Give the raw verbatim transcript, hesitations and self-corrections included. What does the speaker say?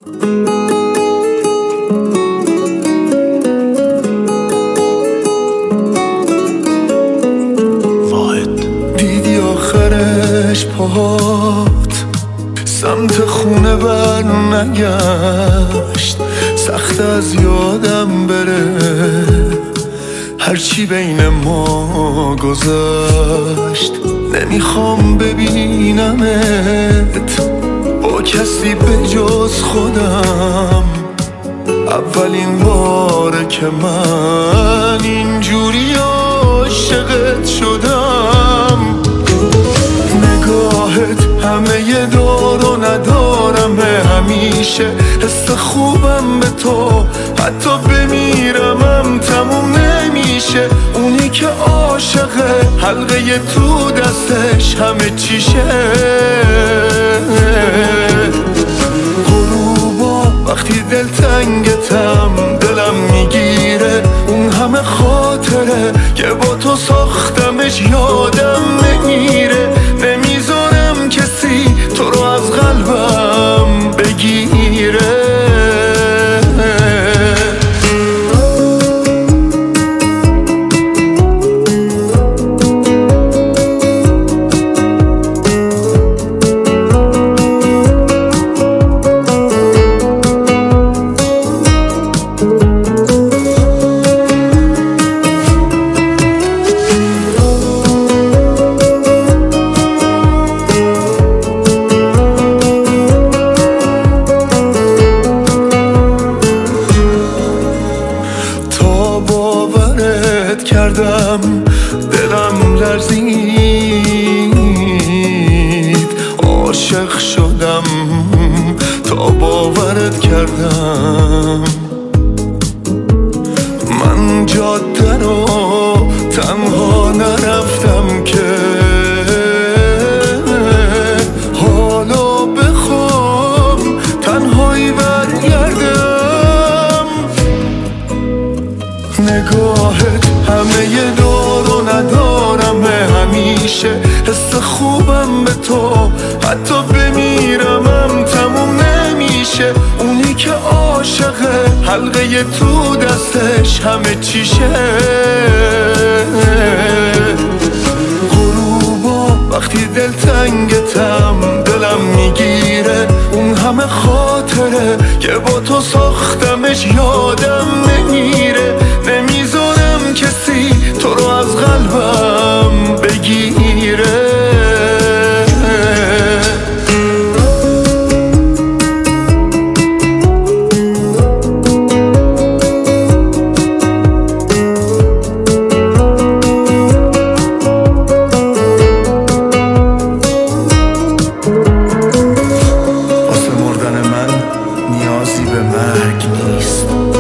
دیدی آخرش پاهات سمت خونه بر نگشت، سخت از یادم بره هرچی بین ما گذشت. نمیخوام ببینمت با کسی به جز خودم، اولین باره که من اینجوری عاشقت شدم. نگاهت همه دار و ندارمه، همیشه حس خوبم به تو، حتی بمیرمم تموم نمیشه. اونی که عاشقه حلقه تو دستش همه چیشه. غروبا وقتی دلتنگتم دلم میگیره، اون همه خاطره که با تو ساختمش یادم نمیره. نمیذارم کسی تو رو از قلبم بگیره. کردم دلم لرزید، عاشق شدم تا باورت کردم. من جاده رو تنها نرفتم که حالا بخوام تنهایی برگردم. نگاهت همه دار و ندارمه، همیشه حس خوبم به تو، حتی بمیرمم تموم نمیشه. اونی که عاشقه حلقه تو دستش همه چیشه. غروبا وقتی دلتنگتم دلم میگیره، اون همه خاطره که با تو ساختمش یادم نمیره. نمیذارم کسی تو رو از قلبم بگیره. واسه مردن من نیازی به مرگ نیست.